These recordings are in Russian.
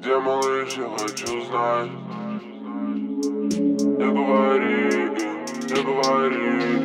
где малыш, я хочу знать. Не говори, не говори.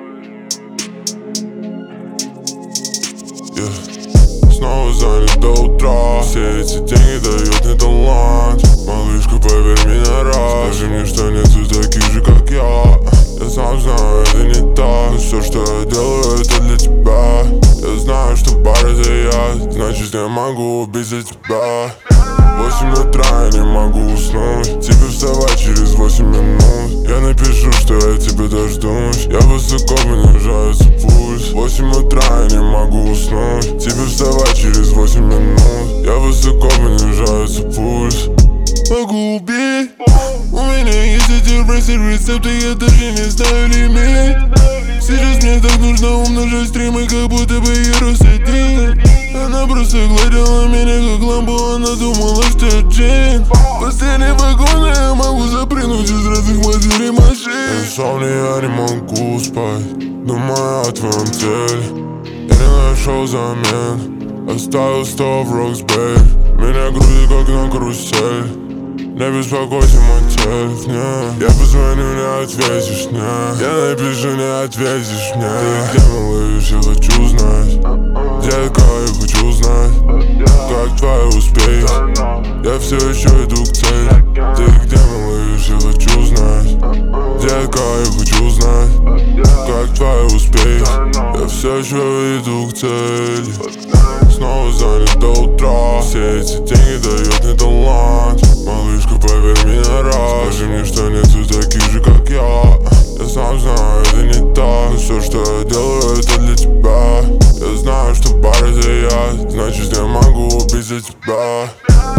Снова занят до утра. Все эти деньги дают мне талант. Малышка, поверь меня раз. Скажи мне, что нету таких же, как я. Я сам знаю, это не так. Но все, что я делаю, это для тебя. Я знаю, что бар это я. Значит, я могу убить за тебя. 8 утра, я не могу уснуть. Тебе вставать через 8 минут. Я напишу, что я тебе дождусь. Я высоко, понижается пульс. 8 утра, я не могу уснуть. Тебе вставать через 8 минут. Я высоко, понижается пульс. Могу убить. У меня есть эти рецепты, я даже не знаю лимит. Сейчас мне так нужно умножать стримы, как будто бы я рос-1. Она просто гладила меня как лампу, она думала, что я джин. Постельные вагоны я могу запрыгнуть из разных моделей машин. Инсомния, я не могу спать, думаю о твоем теле. Я не нашел замен, оставил 100 в Роксбей. Меня грузит как на карусель. Не беспокойся, мой телефон. Я позвоню, не ответишь мне. Я напишу, не ответишь мне. Ты где, малыш, я хочу знать. Детка, я хочу знать, как твои успехи. Я все еще иду к цели. Ты где, малыш, я хочу знать. Детка, я хочу знать, как твои успехи. Я все еще иду к цели. Снова занят до утра. Все эти деньги дают мне талант. Малышка, поверь меня раз. Скажи мне, что нету таких же, как я. Я сам знаю, это не так. Но все, что я делаю, это для тебя. Я знаю, что бар это я. Значит, я могу убить за тебя.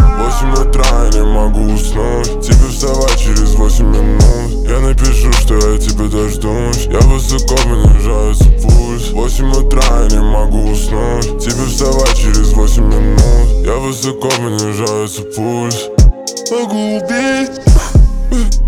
8 утра, я не могу уснуть. Тебе вставать через 8 минут. Я напишу, что я тебе дождусь. Я высоко, понижается пульс. 8 утра, я не могу уснуть. Тебе вставать через 8 минут. Я высоко, понижается пульс. Могу убить.